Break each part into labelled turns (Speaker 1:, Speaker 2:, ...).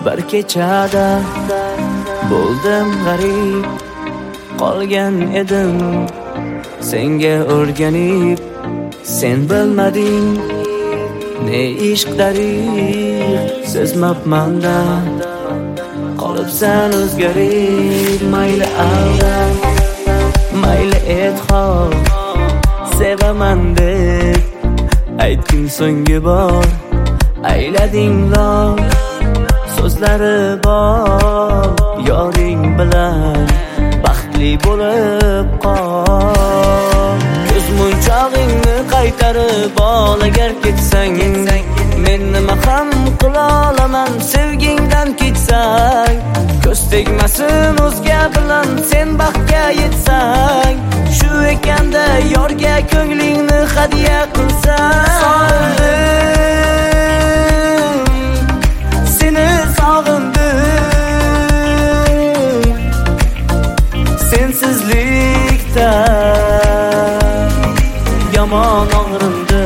Speaker 1: Bir kechada bo'ldim g'arib, qolgan edim senga o'rganib. Sen bilmading ne ishq dariq, sezmabmanda qolibsan o'zgarib. Mayli aldam, mayli etxol, sevaman deb aytding so'nggi bor. Aylading lol, so'zlari bor, yoring bilan baxtli bo'lib qol. Ko'z munchog'ingni qaytarib ol, agar ketsang men nima ham qila olaman, sevgingdan ketsang. Ko'z tegmasin o'zga bilan sen baxtga yetsang, shu ekanda yorga ko'nglingni hadya qilsang. Seni sog'indim, sensizlikda yomon og'rindi.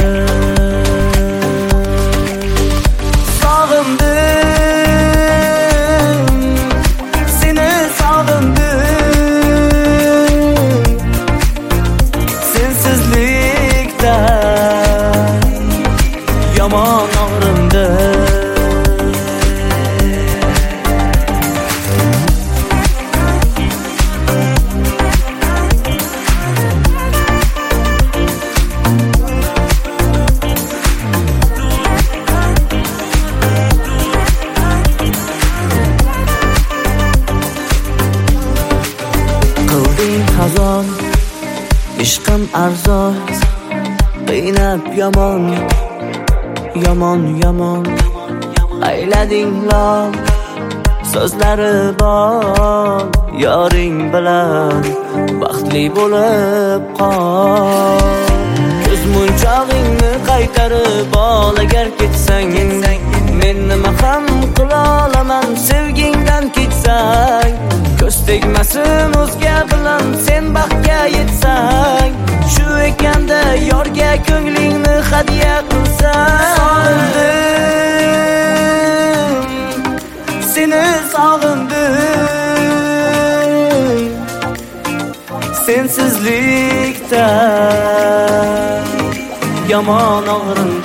Speaker 1: Sog'indim, seni sog'indim, sensizlikda yomon og'rindi. Hazon ishqim arzon, qiynab yomon yomon yomon aylading lol, so'zlari bor, yoring bilan baxtli bo'lib qol. Ko'z munchog'ingni qaytarib ol, agar ketsang men nima ham qila olaman, sevgingdan ketsang. Ko'z tegmasin o'zga bilan sen baxtga yetsang, shu ekanda yorga ko'nglingni hadya qilsang. Sog'indim, seni sog'indim, sensizlikda yomon og'rindi.